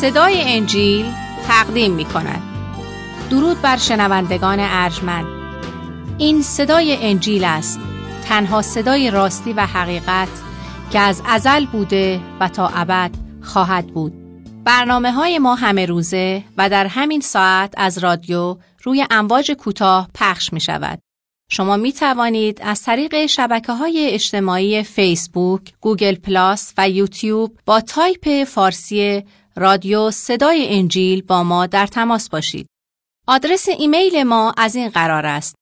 صدای انجیل تقدیم می کند. درود بر شنوندگان ارجمند. این صدای انجیل است، تنها صدای راستی و حقیقت که از ازل بوده و تا ابد خواهد بود. برنامه‌های ما همه روزه و در همین ساعت از رادیو روی امواج کوتاه پخش می شود. شما می توانید از طریق شبکه‌های اجتماعی فیسبوک، گوگل پلاس و یوتیوب با تایپ فارسی رادیو صدای انجیل با ما در تماس باشید. آدرس ایمیل ما از این قرار است: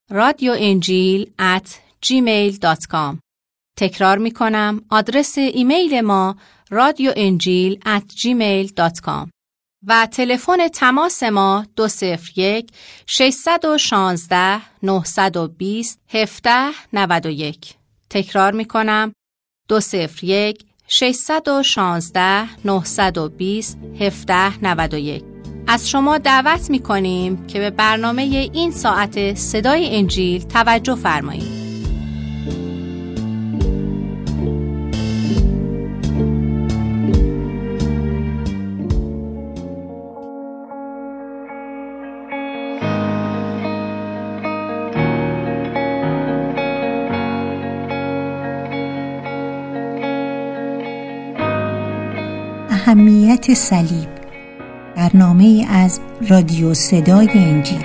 radioenjil@gmail.com. تکرار می کنم، آدرس ایمیل ما radioenjil@gmail.com و تلفن تماس ما 201-616-920-1791. تکرار می کنم، 201-616-920-1791. از شما دعوت می کنیم که به برنامه این ساعت صدای انجیل توجه فرمایید. اهمیت صلیب، برنامه از رادیو صدای انجیل.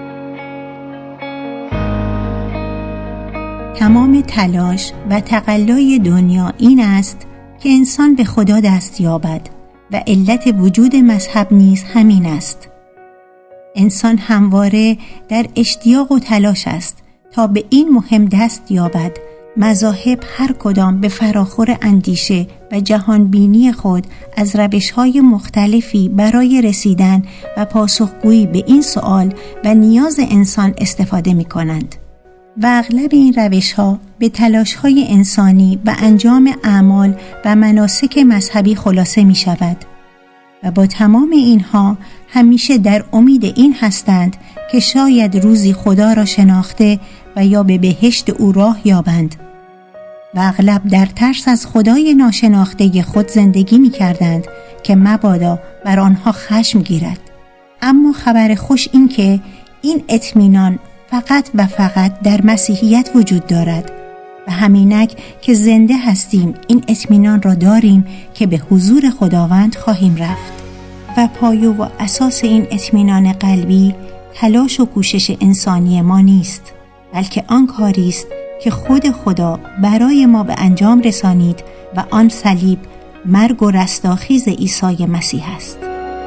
تمام تلاش و تقلای دنیا این است که انسان به خدا دست یابد و علت وجود مذهب نیز همین است. انسان همواره در اشتیاق و تلاش است تا به این مهم دست یابد. مذاهب هر کدام به فراخور اندیشه و جهانبینی خود از روش‌های مختلفی برای رسیدن و پاسخگویی به این سؤال و نیاز انسان استفاده می‌کنند و اغلب این روش‌ها به تلاش‌های انسانی و انجام اعمال و مناسک مذهبی خلاصه می‌شود و با تمام اینها همیشه در امید این هستند که شاید روزی خدا را شناخته و یا به بهشت او راه یابند و اغلب در ترس از خدای ناشناخته خود زندگی می کردند که مبادا بر آنها خشم گیرد. اما خبر خوش این که این اطمینان فقط و فقط در مسیحیت وجود دارد و همینک که زنده هستیم این اطمینان را داریم که به حضور خداوند خواهیم رفت و پایه و اساس این اطمینان قلبی تلاش و کوشش انسانی ما نیست، بلکه آن کاری است که خود خدا برای ما به انجام رسانید و آن صلیب، مرگ و رستاخیز عیسی مسیح است.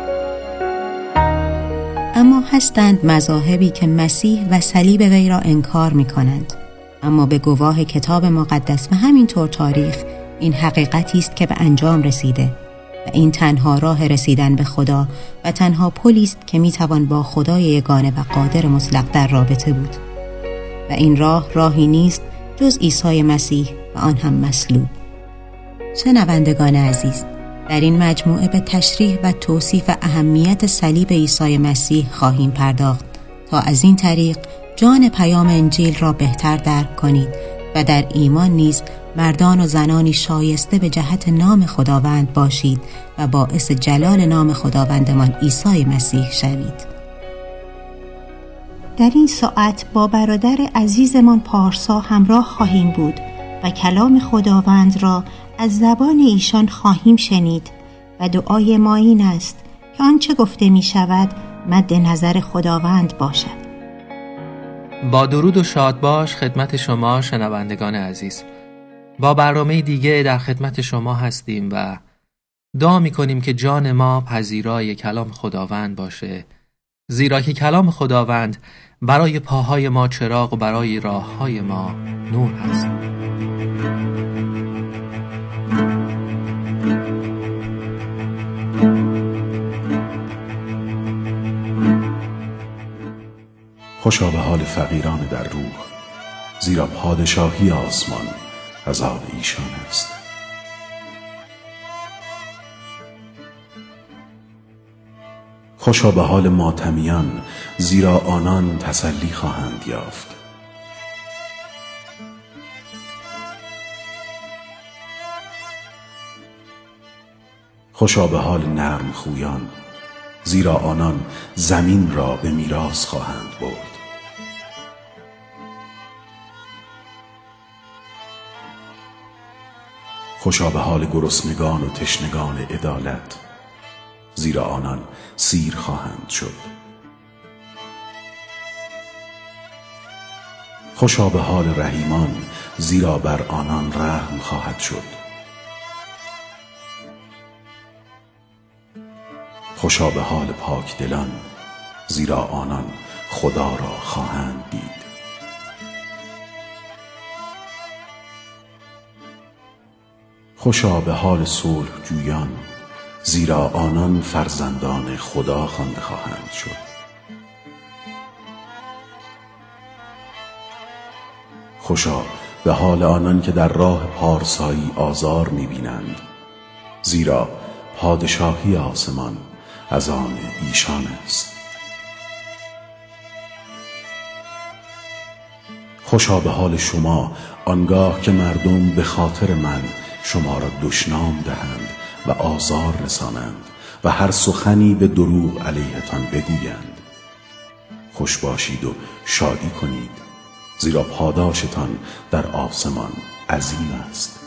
اما هستند مذاهبی که مسیح و صلیب وی را انکار می کنند. اما به گواه کتاب مقدس و همینطور تاریخ این حقیقتی است که به انجام رسیده و این تنها راه رسیدن به خدا و تنها پلی است که می توان با خدای یگانه و قادر مطلق در رابطه بود و این راهی نیست جز عیسی مسیح و آن هم مصلوب. شنوندگان عزیز، در این مجموعه به تشریح و توصیف اهمیت صلیب عیسی مسیح خواهیم پرداخت تا از این طریق جان پیام انجیل را بهتر درک کنید و در ایمان نیز مردان و زنانی شایسته به جهت نام خداوند باشید و باعث جلال نام خداوندمان عیسی مسیح شوید. در این ساعت با برادر عزیزمان پارسا همراه خواهیم بود و کلام خداوند را از زبان ایشان خواهیم شنید و دعای ما این است که آنچه گفته می شود مد نظر خداوند باشد. با درود و شاد باش خدمت شما شنوندگان عزیز. با برنامه دیگه در خدمت شما هستیم و دعا می کنیم که جان ما پذیرای کلام خداوند باشه، زیرا که کلام خداوند برای پاهای ما چراغ و برای راههای ما نور هست. خوشا به حال فقیران در روح، زیرا پادشاهی آسمان از آن ایشان است. خوشا به حال ماتمیان، زیرا آنان تسلی خواهند یافت. خوشا به حال نرم خویان، زیرا آنان زمین را به میراث خواهند برد. خوشا به حال گرسنگان و تشنگان عدالت، زیرا آنان سیر خواهند شد. خوشا به حال رحیمان، زیرا بر آنان رحم خواهد شد. خوشا به حال پاکدلان، زیرا آنان خدا را خواهند دید. خوشا به حال صلح جویان، زیرا آنان فرزندان خدا خوانده خواهند شد. خوشا به حال آنان که در راه پارسایی آزار می‌بینند، زیرا پادشاهی آسمان از آن ایشان است. خوشا به حال شما آنگاه که مردم به خاطر من شما را دشنام دهند و آزار رسانند و هر سخنی به دروغ علیهتان بگویند. خوش باشید و شادی کنید، زیرا پاداشتان در آسمان عظیم است.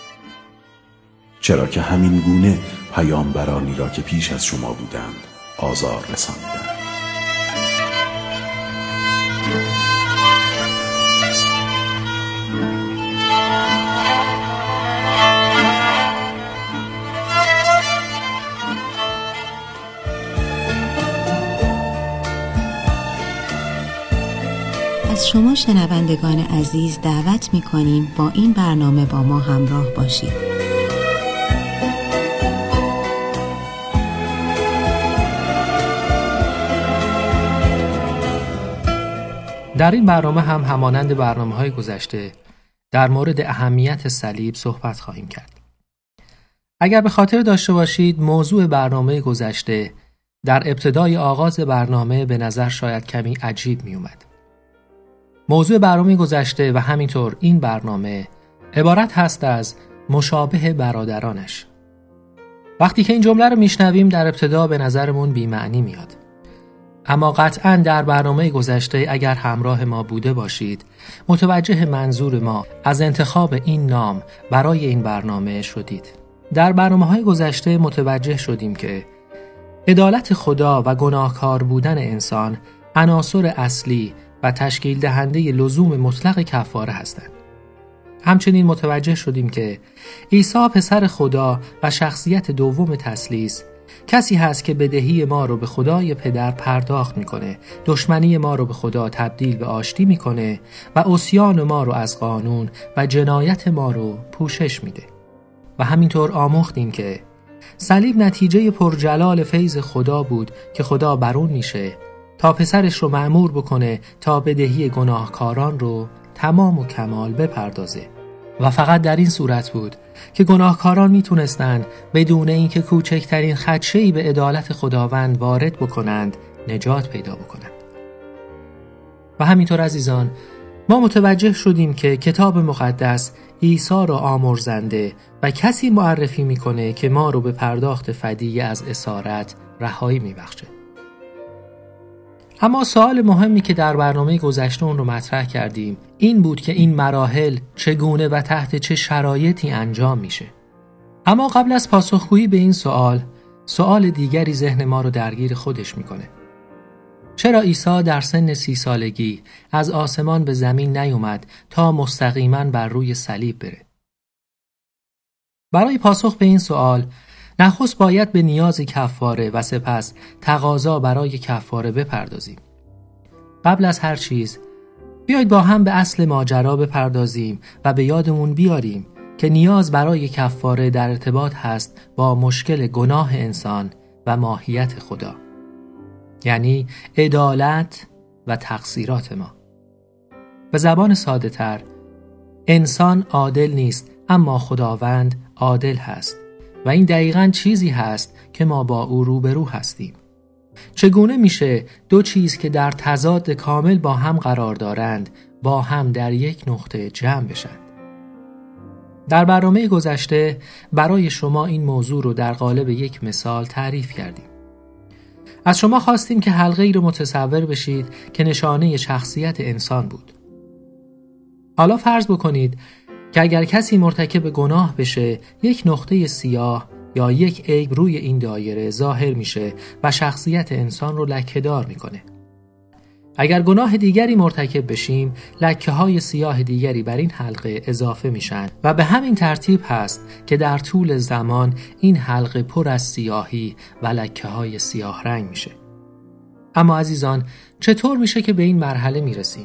چرا که همین گونه پیامبرانی را که پیش از شما بودند آزار رساندند. از شما شنوندگان عزیز دعوت می‌کنیم با این برنامه با ما همراه باشید. در این برنامه هم همانند برنامه‌های گذشته در مورد اهمیت صلیب صحبت خواهیم کرد. اگر به خاطر داشته باشید موضوع برنامه گذشته در ابتدای آغاز برنامه به نظر شاید کمی عجیب می اومد. موضوع برنامه گذشته و همینطور این برنامه عبارت هست از مشابه برادرانش. وقتی که این جمله رو میشنویم در ابتدا به نظرمون بی‌معنی میاد. اما قطعاً در برنامه گذشته اگر همراه ما بوده باشید متوجه منظور ما از انتخاب این نام برای این برنامه شدید. در برنامه‌های گذشته متوجه شدیم که عدالت خدا و گناهکار بودن انسان عناصر اصلی و تشکیل دهنده لزوم مطلق کفاره هستند. همچنین متوجه شدیم که عیسی پسر خدا و شخصیت دوم تثلیث کسی هست که بدهی ما رو به خدای پدر پرداخت میکنه، دشمنی ما رو به خدا تبدیل به آشتی میکنه و عصیان ما رو از قانون و جنایت ما رو پوشش میده. و همینطور آموختیم که صلیب نتیجه پرجلال فیض خدا بود که خدا برون میشه تا پسرش رو مأمور بکنه تا بدهی گناهکاران رو تمام و کمال بپردازه و فقط در این صورت بود که گناهکاران میتونستند بدون اینکه کوچکترین خدشه‌ای به عدالت خداوند وارد بکنند نجات پیدا بکنند. و همینطور عزیزان ما متوجه شدیم که کتاب مقدس عیسی را آمرزنده و کسی معرفی میکنه که ما رو به پرداخت فدیه از اسارت رهایی میبخشه. اما سوال مهمی که در برنامه گذشته اون رو مطرح کردیم این بود که این مراحل چگونه و تحت چه شرایطی انجام میشه. اما قبل از پاسخگویی به این سوال دیگری ذهن ما رو درگیر خودش میکنه. چرا عیسی در سن 30 سالگی از آسمان به زمین نیومد تا مستقیما بر روی صلیب بره؟ برای پاسخ به این سوال نخست باید به نیاز کفاره و سپس تقاضا برای کفاره بپردازیم. قبل از هر چیز بیایید با هم به اصل ماجرا بپردازیم و به یادمون بیاریم که نیاز برای کفاره در ارتباط هست با مشکل گناه انسان و ماهیت خدا، یعنی عدالت و تقصیرات ما. به زبان ساده تر، انسان عادل نیست اما خداوند عادل هست و این دقیقاً چیزی هست که ما با او روبرو هستیم. چگونه میشه دو چیز که در تضاد کامل با هم قرار دارند با هم در یک نقطه جمع بشن؟ در برنامه گذشته برای شما این موضوع رو در قالب یک مثال تعریف کردیم. از شما خواستیم که حلقه‌ای رو متصور بشید که نشانه شخصیت انسان بود. حالا فرض بکنید که اگر کسی مرتکب گناه بشه، یک نقطه سیاه یا یک عیب روی این دایره ظاهر میشه و شخصیت انسان رو لکه‌دار میکنه. اگر گناه دیگری مرتکب بشیم، لکه‌های سیاه دیگری بر این حلقه اضافه میشن و به همین ترتیب هست که در طول زمان این حلقه پر از سیاهی و لکه‌های سیاه رنگ میشه. اما عزیزان، چطور میشه که به این مرحله میرسیم؟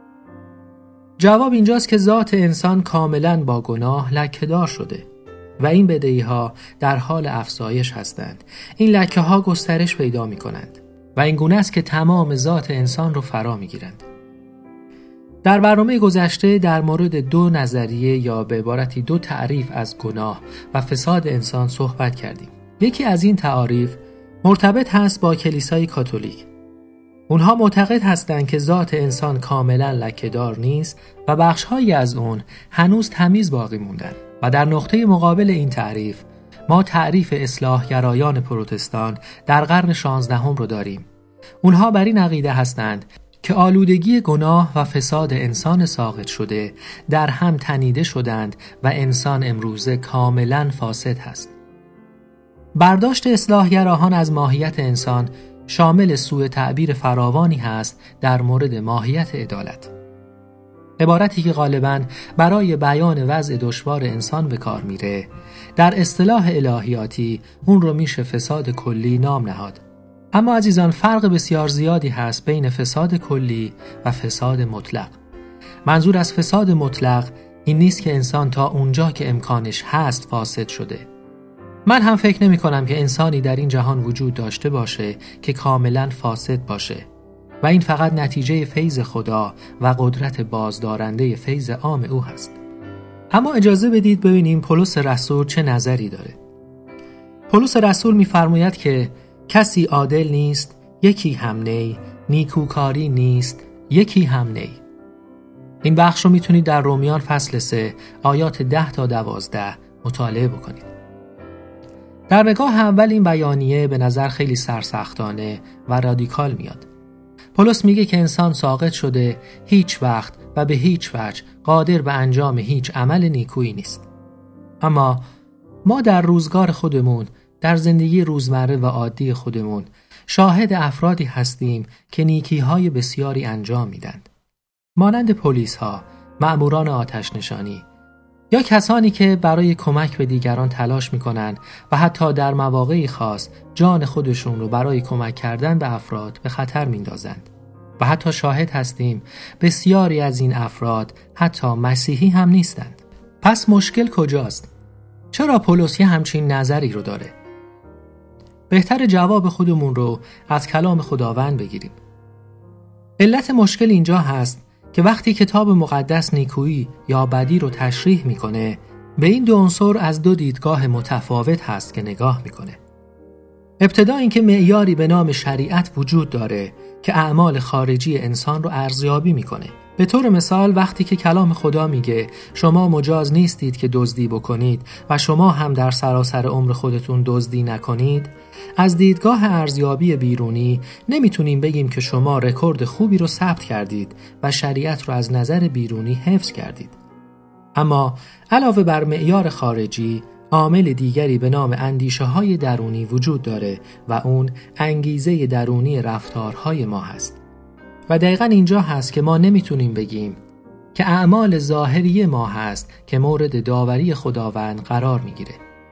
جواب اینجاست که ذات انسان کاملاً با گناه لکه‌دار شده و این بدعی‌ها در حال افزایش هستند. این لکه‌ها گسترش پیدا می‌کنند و این گونه است که تمام ذات انسان رو فرا می‌گیرند. در برنامه گذشته در مورد دو نظریه یا به عبارتی دو تعریف از گناه و فساد انسان صحبت کردیم. یکی از این تعاریف مرتبط هست با کلیسای کاتولیک. اونها معتقد هستند که ذات انسان کاملا لکه‌دار نیست و بخش‌هایی از اون هنوز تمیز باقی موندن. و در نقطه مقابل این تعریف ما تعریف اصلاحگرایان پروتستان در قرن 16 رو داریم. اونها بر این عقیده هستند که آلودگی گناه و فساد انسان ساقط شده در هم تنیده شدند و انسان امروزه کاملا فاسد هست. برداشت اصلاحگراهان از ماهیت انسان شامل سوء تعبیر فراوانی هست در مورد ماهیت عدالت. عبارتی که غالباً برای بیان وضع دشوار انسان به کار میره، در اصطلاح الهیاتی اون رو میشه فساد کلی نام نهاد. اما عزیزان، فرق بسیار زیادی هست بین فساد کلی و فساد مطلق. منظور از فساد مطلق این نیست که انسان تا اونجا که امکانش هست فاسد شده. من هم فکر نمی کنم که انسانی در این جهان وجود داشته باشه که کاملاً فاسد باشه و این فقط نتیجه فیض خدا و قدرت بازدارنده فیض عام او هست. اما اجازه بدید ببینیم پولس رسول چه نظری داره. پولس رسول می‌فرماید که کسی عادل نیست، یکی هم نی، نیکوکاری نیست، یکی هم نی. این بخش رو میتونید در رومیان فصل 3 آیات 10 تا 12 مطالعه بکنید. در نگاه اول این بیانیه به نظر خیلی سرسختانه و رادیکال میاد. پولس میگه که انسان ساقط شده، هیچ وقت و به هیچ وجه قادر به انجام هیچ عمل نیکویی نیست. اما ما در روزگار خودمون، در زندگی روزمره و عادی خودمون شاهد افرادی هستیم که نیکی‌های بسیاری انجام میدند. مانند پلیس‌ها، مأموران آتش نشانی یا کسانی که برای کمک به دیگران تلاش میکنن و حتی در مواقعی خاص جان خودشون رو برای کمک کردن به افراد به خطر میندازند. و حتی شاهد هستیم بسیاری از این افراد حتی مسیحی هم نیستند. پس مشکل کجاست؟ چرا پولس یه همچین نظری رو داره؟ بهتر جواب خودمون رو از کلام خداوند بگیریم. علت مشکل اینجا هست که وقتی کتاب مقدس نیکویی یا بدی رو تشریح میکنه، به این دو عنصر از دو دیدگاه متفاوت هست که نگاه میکنه. ابتدا اینکه معیاری به نام شریعت وجود داره که اعمال خارجی انسان رو ارزیابی میکنه. به طور مثال وقتی که کلام خدا میگه شما مجاز نیستید که دزدی بکنید و شما هم در سراسر عمر خودتون دزدی نکنید، از دیدگاه ارزیابی بیرونی نمیتونیم بگیم که شما رکورد خوبی رو ثبت کردید و شریعت رو از نظر بیرونی حفظ کردید. اما علاوه بر معیار خارجی، عامل دیگری به نام اندیشه‌های درونی وجود داره و اون انگیزه درونی رفتارهای ما هست. و دقیقاً اینجا هست که ما نمیتونیم بگیم که اعمال ظاهری ما هست که مورد داوری خداوند قرار میگیره.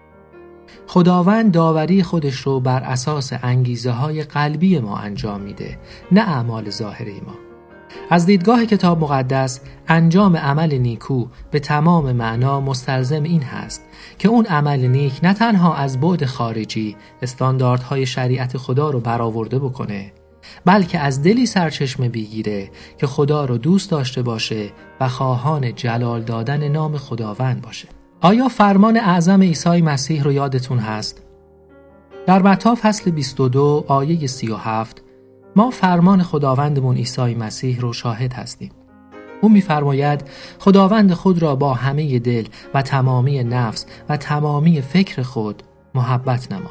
خداوند داوری خودش رو بر اساس انگیزه‌های قلبی ما انجام میده، نه اعمال ظاهری ما. از دیدگاه کتاب مقدس انجام عمل نیکو به تمام معنا مستلزم این هست که اون عمل نیک نه تنها از بعد خارجی استانداردهای شریعت خدا رو برآورده بکنه، بلکه از دلی سرچشمه بگیره که خدا رو دوست داشته باشه و خواهان جلال دادن نام خداوند باشه. آیا فرمان اعظم عیسی مسیح رو یادتون هست؟ در متی فصل 22 آیه 37 ما فرمان خداوندمون عیسی مسیح رو شاهد هستیم. او می‌فرماید خداوند خود را با همه دل و تمامی نفس و تمامی فکر خود محبت نما.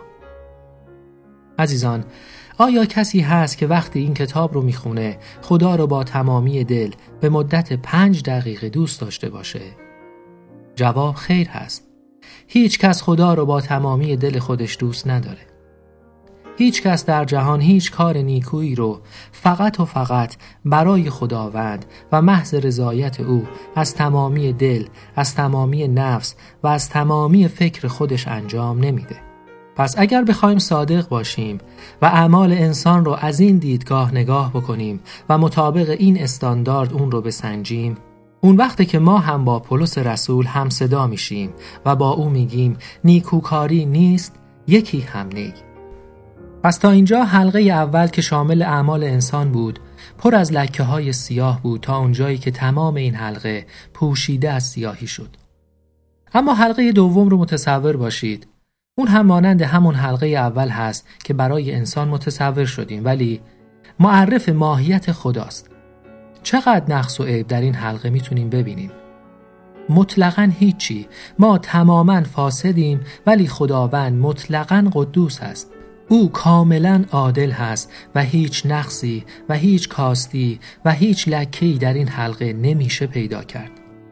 عزیزان، آیا کسی هست که وقتی این کتاب رو میخونه خدا رو با تمامی دل به مدت 5 دقیقه دوست داشته باشه؟ جواب خیر هست. هیچ کس خدا رو با تمامی دل خودش دوست نداره. هیچ کس در جهان هیچ کار نیکویی رو فقط و فقط برای خداوند و محض رضایت او از تمامی دل، از تمامی نفس و از تمامی فکر خودش انجام نمیده. پس اگر بخوایم صادق باشیم و اعمال انسان رو از این دیدگاه نگاه بکنیم و مطابق این استاندارد اون رو بسنجیم، اون وقته که ما هم با پولس رسول هم صدا میشیم و با او میگیم نیکوکاری نیست یکی هم نی. پس تا اینجا حلقه اول که شامل اعمال انسان بود پر از لکه های سیاه بود تا اونجایی که تمام این حلقه پوشیده از سیاهی شد. اما حلقه دوم رو متصور باشید. اون هم مانند همون حلقه اول هست که برای انسان متصور شدیم، ولی معرف ماهیت خداست. چقدر نقص و عیب در این حلقه میتونیم ببینیم؟ مطلقاً هیچی. ما تماماً فاسدیم، ولی خداوند مطلقاً قدوس هست. او کاملاً عادل هست و هیچ نقصی و هیچ کاستی و هیچ لکه‌ای در این حلقه نمیشه پیدا کرد.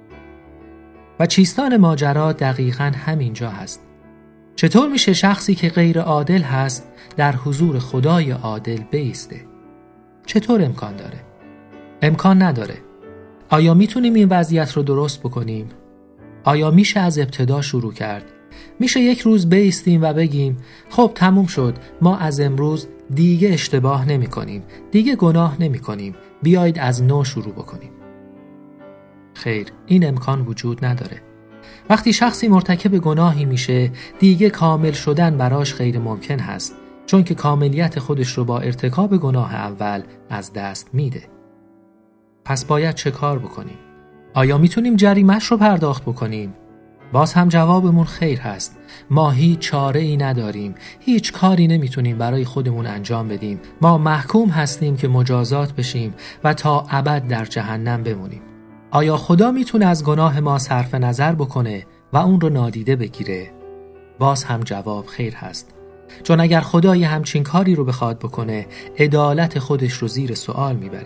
و چیستان ماجرا دقیقاً همینجا هست. چطور میشه شخصی که غیر عادل هست در حضور خدای عادل بایسته؟ چطور امکان داره؟ امکان نداره. آیا میتونیم این وضعیت رو درست بکنیم؟ آیا میشه از ابتدا شروع کرد؟ میشه یک روز بایستیم و بگیم خب تموم شد، ما از امروز دیگه اشتباه نمی کنیم، دیگه گناه نمی کنیم، بیایید از نو شروع بکنیم؟ خیر، این امکان وجود نداره. وقتی شخصی مرتکب گناهی میشه دیگه کامل شدن براش غیر ممکن هست، چون که کاملیت خودش رو با ارتکاب گناه اول از دست میده. پس باید چه کار بکنیم؟ آیا میتونیم جریمه‌اش رو پرداخت بکنیم؟ باز هم جوابمون خیر هست. ما هیچ چاره ای نداریم، هیچ کاری نمیتونیم برای خودمون انجام بدیم. ما محکوم هستیم که مجازات بشیم و تا ابد در جهنم بمونیم. آیا خدا میتونه از گناه ما صرف نظر بکنه و اون رو نادیده بگیره؟ باز هم جواب خیر هست. چون اگر خدای همچین کاری رو بخواد بکنه، عدالت خودش رو زیر سوال میبره.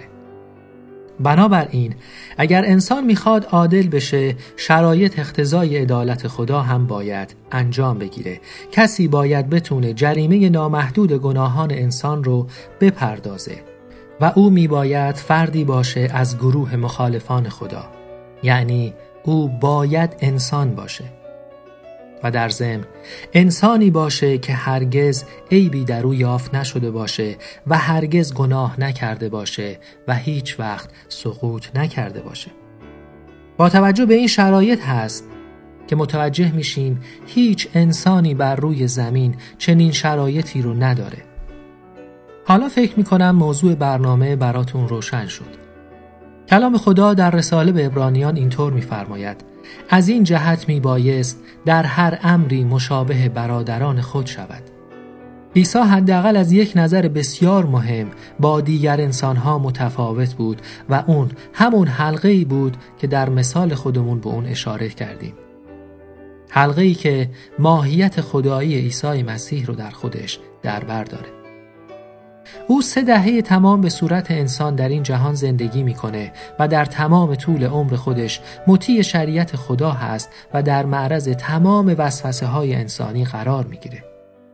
بنابراین اگر انسان میخواد عادل بشه، شرایط اقتضای عدالت خدا هم باید انجام بگیره. کسی باید بتونه جریمه نامحدود گناهان انسان رو بپردازه و او میباید فردی باشه از گروه مخالفان خدا، یعنی او باید انسان باشه و در ضمن انسانی باشه که هرگز عیبی در او یافت نشده باشه و هرگز گناه نکرده باشه و هیچ وقت سقوط نکرده باشه. با توجه به این شرایط هست که متوجه میشیم هیچ انسانی بر روی زمین چنین شرایطی رو نداره. حالا فکر میکنم موضوع برنامه براتون روشن شد. کلام خدا در رساله به عبرانیان اینطور میفرماید: از این جهت میبایست در هر امری مشابه برادران خود شود. عیسی حداقل از یک نظر بسیار مهم با دیگر انسانها متفاوت بود و اون همون حلقه‌ای بود که در مثال خودمون به اون اشاره کردیم. حلقه‌ای که ماهیت خدایی عیسی مسیح رو در خودش در بر داره. او 3 دهه تمام به صورت انسان در این جهان زندگی میکنه و در تمام طول عمر خودش مطیع شریعت خدا هست و در معرض تمام وسوسه های انسانی قرار میگیره.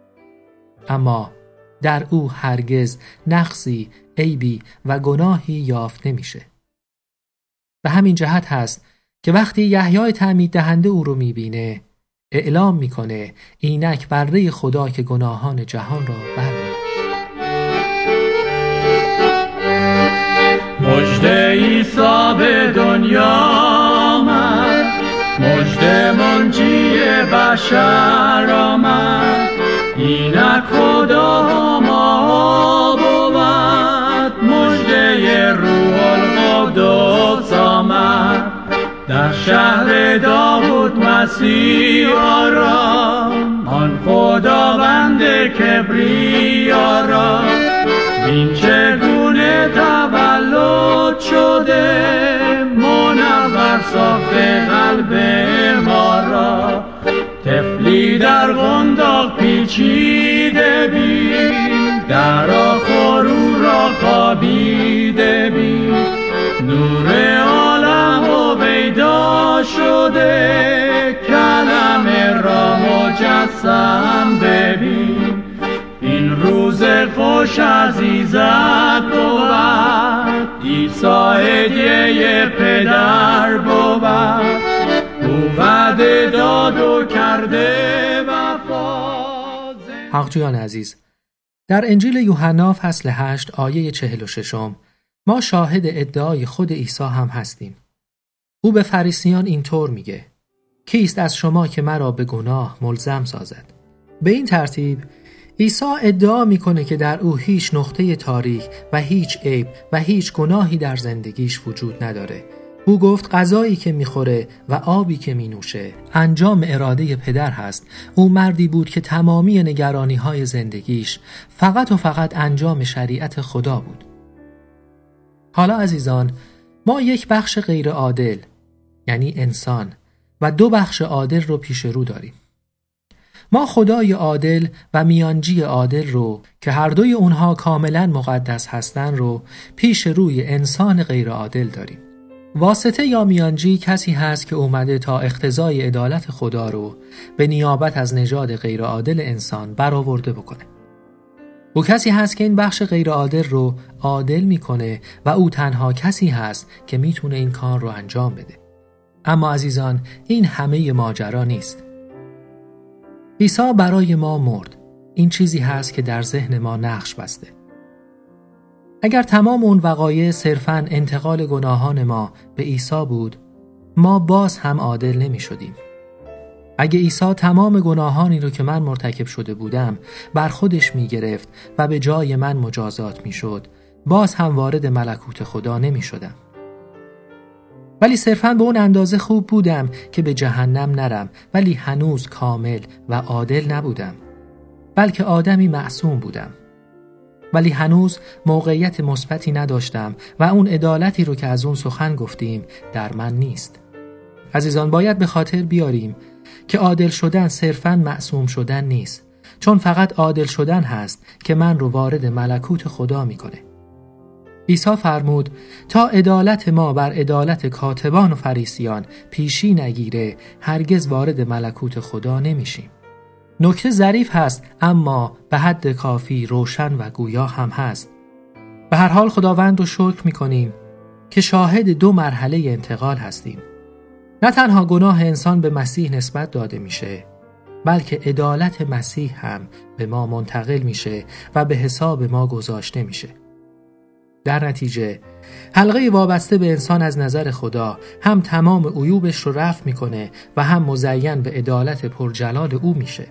اما در او هرگز نقصی، عیبی و گناهی یافت نمیشه. به همین جهت هست که وقتی یحیای تعمید دهنده او رو میبینه، اعلام میکنه اینک بره خدا که گناهان جهان را برمی‌دارد. مژده عیسی به دنیا آمد، مژده منجی بشر آمد، اینک خدا ما بود، مژده روح القدس آمد، در شهر داوود مسیح آرام، آن خداوند کبریا را بین چگونه تولد شده، منور ساخته قلب ما را. طفلی در قنداق پیچیده بین، در آخر او را خوابیده بین. نور عالم و پیدا شده، کلمه را مجسم ببین. این روز خوش عزیزت بود، عیسی هدیه پدر بود. او وعده داد و کرده وفا. حقجویان عزیز، در انجیل یوحنا فصل 8 آیه 46 ما شاهد ادعای خود عیسی هم هستیم. او به فریسیان اینطور میگه: کیست از شما که مرا به گناه ملزم سازد؟ به این ترتیب عیسی ادعا میکنه که در او هیچ نقطه تاریک و هیچ عیب و هیچ گناهی در زندگیش وجود نداره. او گفت غذایی که میخوره و آبی که مینوشه انجام اراده پدر هست. او مردی بود که تمامی نگرانی‌های زندگیش فقط و فقط انجام شریعت خدا بود. حالا عزیزان، ما یک بخش غیر عادل یعنی انسان و دو بخش عادل رو پیش رو داریم. ما خدای عادل و میانجی عادل رو که هر دوی اونها کاملا مقدس هستن رو پیش روی انسان غیر عادل داریم. واسطه یا میانجی کسی هست که اومده تا اقتضای عدالت خدا رو به نیابت از نژاد غیر عادل انسان برآورده بکنه. او کسی هست که این بخش غیر عادل رو عادل میکنه و او تنها کسی هست که میتونه این کار رو انجام بده. اما عزیزان، این همه ماجرا نیست. عیسی برای ما مرد. این چیزی هست که در ذهن ما نقش بسته. اگر تمام اون وقایع صرفاً انتقال گناهان ما به عیسی بود، ما باز هم عادل نمی شدیم. اگه عیسی تمام گناهانی رو که من مرتکب شده بودم بر خودش می گرفت و به جای من مجازات می شد، باز هم وارد ملکوت خدا نمی شدم. ولی صرفاً به اون اندازه خوب بودم که به جهنم نرم، ولی هنوز کامل و عادل نبودم، بلکه آدمی معصوم بودم. ولی هنوز موقعیت مثبتی نداشتم و اون عدالتی رو که از اون سخن گفتیم در من نیست. عزیزان، باید به خاطر بیاریم که عادل شدن صرفاً معصوم شدن نیست، چون فقط عادل شدن هست که من رو وارد ملکوت خدا میکنه. عیسی فرمود تا عدالت ما بر عدالت کاتبان و فریسیان پیشی نگیره، هرگز وارد ملکوت خدا نمیشیم. نکته ظریف هست اما به حد کافی روشن و گویا هم هست. به هر حال خداوند رو شکر میکنیم که شاهد دو مرحله انتقال هستیم. نه تنها گناه انسان به مسیح نسبت داده میشه، بلکه عدالت مسیح هم به ما منتقل میشه و به حساب ما گذاشته میشه. در نتیجه حلقه وابسته به انسان از نظر خدا هم تمام عیوبش رو رفع میکنه و هم مزین به عدالت پرجلال او میشه.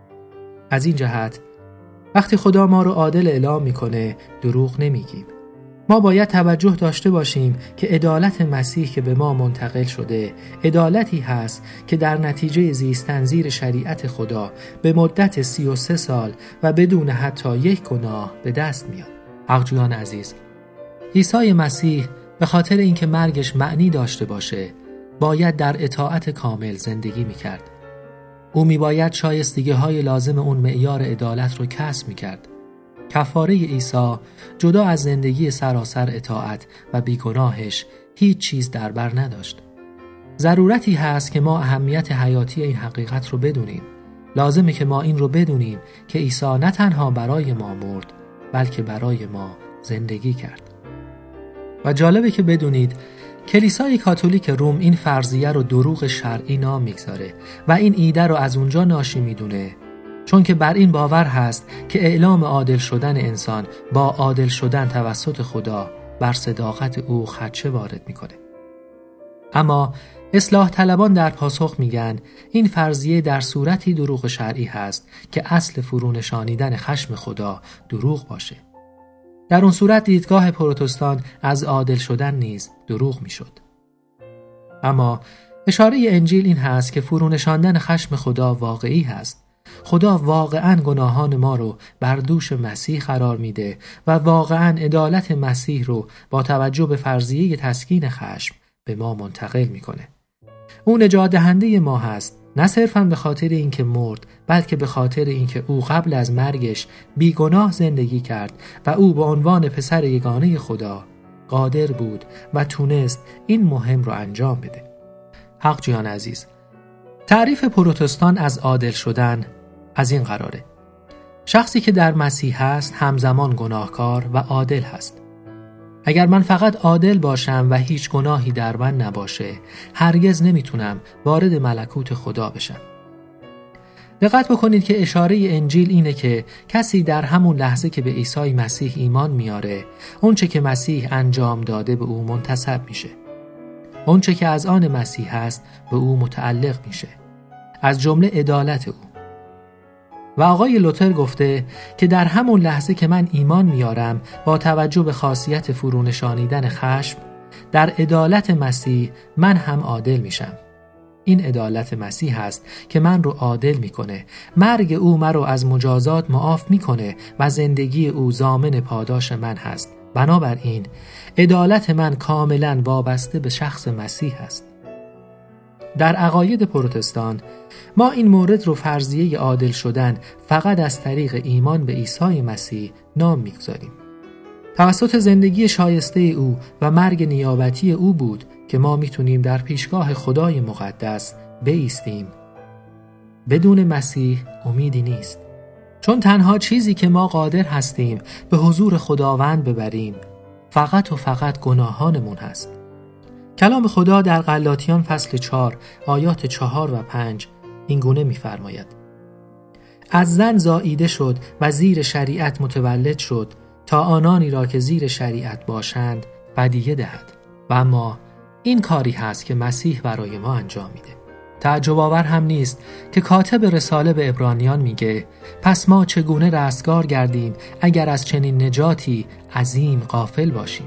از این جهت وقتی خدا ما رو عادل اعلام میکنه دروغ نمیگیم. ما باید توجه داشته باشیم که عدالت مسیح که به ما منتقل شده عدالتی هست که در نتیجه زیستن زیر شریعت خدا به مدت 33 سال و بدون حتی یک گناه به دست میاد. حقجویان عزیز، عیسی مسیح به خاطر اینکه مرگش معنی داشته باشه باید در اطاعت کامل زندگی میکرد. او میباید شایستگی‌های لازم اون معیار عدالت رو کسب میکرد. کفاره عیسی جدا از زندگی سراسر اطاعت و بیگناهش هیچ چیز در بر نداشت. ضرورتی هست که ما اهمیت حیاتی این حقیقت رو بدونیم. لازمه که ما این رو بدونیم که عیسی نه تنها برای ما مرد، بلکه برای ما زندگی کرد. و جالبه که بدونید کلیسای کاتولیک روم این فرضیه رو دروغ شرعی نام میگذاره و این ایده رو از اونجا ناشی میدونه چون که بر این باور هست که اعلام عادل شدن انسان با عادل شدن توسط خدا بر صداقت او خدشه وارد میکنه. اما اصلاح طلبان در پاسخ میگن این فرضیه در صورتی دروغ شرعی هست که اصل فرونشانیدن خشم خدا دروغ باشه. در اون صورت دیدگاه پروتستان از عادل شدن نیز دروغ میشد. اما اشاره انجیل این هست که فرونشاندن خشم خدا واقعی هست خدا واقعاً گناهان ما رو بر دوش مسیح قرار میده و واقعاً عدالت مسیح رو با توجه به فرضیه تسکین خشم به ما منتقل میکنه. او نجات دهنده ما هست، نه صرفاً به خاطر اینکه مرد، بلکه به خاطر اینکه او قبل از مرگش بیگناه زندگی کرد و او به عنوان پسر یگانه خدا قادر بود و تونست این مهم رو انجام بده. حق جان عزیز، تعریف پروتستان از عادل شدن از این قراره: شخصی که در مسیح هست همزمان گناهکار و عادل هست. اگر من فقط عادل باشم و هیچ گناهی در من نباشه، هرگز نمیتونم وارد ملکوت خدا بشم. دقت بکنید که اشاره انجیل اینه که کسی در همون لحظه که به عیسی مسیح ایمان میاره، اونچه که مسیح انجام داده به او منتسب میشه. اونچه که از آن مسیح هست به او متعلق میشه، از جمله عدالت او. و آقای لوتر گفته که در همون لحظه که من ایمان میارم، با توجه به خاصیت فرونشانیدن خشم، در عدالت مسیح من هم عادل میشم. این عدالت مسیح هست که من رو عادل میکنه. مرگ او من رو از مجازات معاف میکنه و زندگی او ضامن پاداش من هست. بنابراین عدالت من کاملا وابسته به شخص مسیح است. در عقاید پروتستان ما این مورد رو فرضیه عادل شدن فقط از طریق ایمان به عیسی مسیح نام میگذاریم. توسط زندگی شایسته او و مرگ نیابتی او بود که ما میتونیم در پیشگاه خدای مقدس بایستیم. بدون مسیح امیدی نیست، چون تنها چیزی که ما قادر هستیم به حضور خداوند ببریم فقط و فقط گناهانمون هست. کلام خدا در غلاطیان فصل 4 آیات 4 و 5 این گونه می‌فرماید: از زن زاییده شد و زیر شریعت متولد شد تا آنانی را که زیر شریعت باشند بدیه دهد. و اما این کاری هست که مسیح برای ما انجام میده. تعجب آور هم نیست که کاتب رساله به عبرانیان میگه پس ما چگونه رستگار گردیم اگر از چنین نجاتی عظیم غافل باشیم؟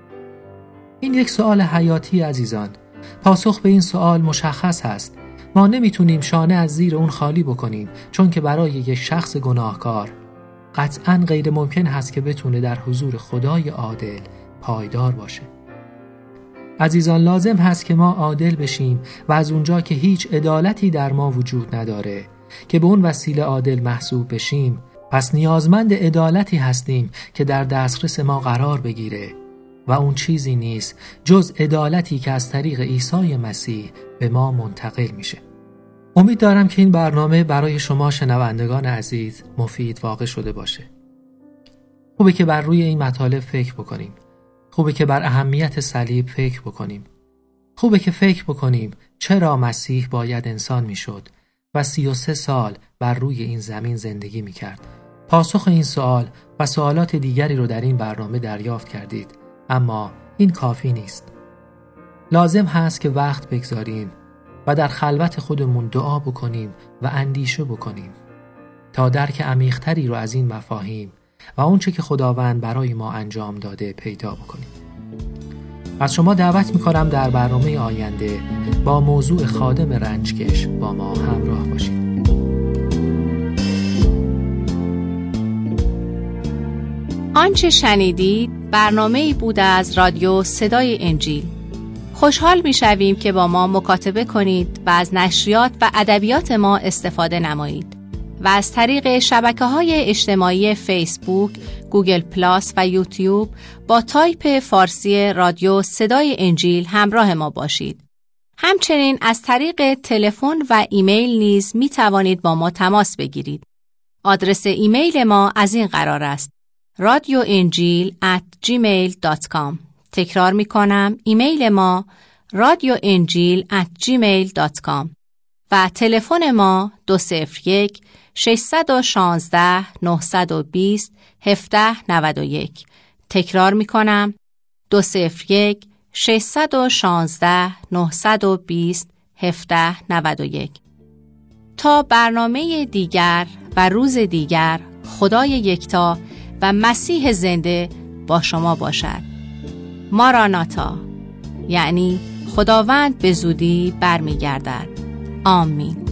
این یک سوال حیاتی عزیزان. پاسخ به این سوال مشخص هست. ما نمیتونیم شانه از زیر اون خالی بکنیم، چون که برای یک شخص گناهکار قطعاً غیر ممکن هست که بتونه در حضور خدای عادل پایدار باشه. عزیزان، لازم هست که ما عادل بشیم و از اونجا که هیچ عدالتی در ما وجود نداره که به اون وسیله عادل محسوب بشیم، پس نیازمند عدالتی هستیم که در دسترس ما قرار بگیره و اون چیزی نیست جز عدالتی که از طریق عیسی مسیح به ما منتقل میشه. امید دارم که این برنامه برای شما شنوندگان عزیز مفید واقع شده باشه. خوبه که بر روی این مطالب فکر بکنیم. خوبه که بر اهمیت صلیب فکر بکنیم. خوبه که فکر بکنیم چرا مسیح باید انسان میشد و 33 سال بر روی این زمین زندگی میکرد. پاسخ این سوال و سوالات دیگری رو در این برنامه دریافت کردید، اما این کافی نیست. لازم هست که وقت بگذاریم و در خلوت خودمون دعا بکنیم و اندیشه بکنیم تا درک عمیق‌تری رو از این مفاهیم و اونچه که خداوند برای ما انجام داده پیدا بکنیم. از شما دعوت میکنم در برنامه آینده با موضوع خادم رنجکش با ما همراه باشید. آنچه شنیدید برنامه‌ای بود از رادیو صدای انجیل. خوشحال می‌شویم که با ما مکاتبه کنید و از نشریات و ادبیات ما استفاده نمایید و از طریق شبکه‌های اجتماعی فیسبوک، گوگل پلاس و یوتیوب با تایپ فارسی رادیو صدای انجیل همراه ما باشید. همچنین از طریق تلفن و ایمیل نیز می توانید با ما تماس بگیرید. آدرس ایمیل ما از این قرار است: radioenjil@gmail.com. تکرار می کنم، ایمیل ما radioenjil@gmail.com و تلفن ما 201-616-920-1791. تکرار می کنم، 201-616-920-1791. تا برنامه دیگر و روز دیگر، خدای یکتا و مسیح زنده با شما باشد. ماراناتا، یعنی خداوند به زودی برمیگردد. آمین.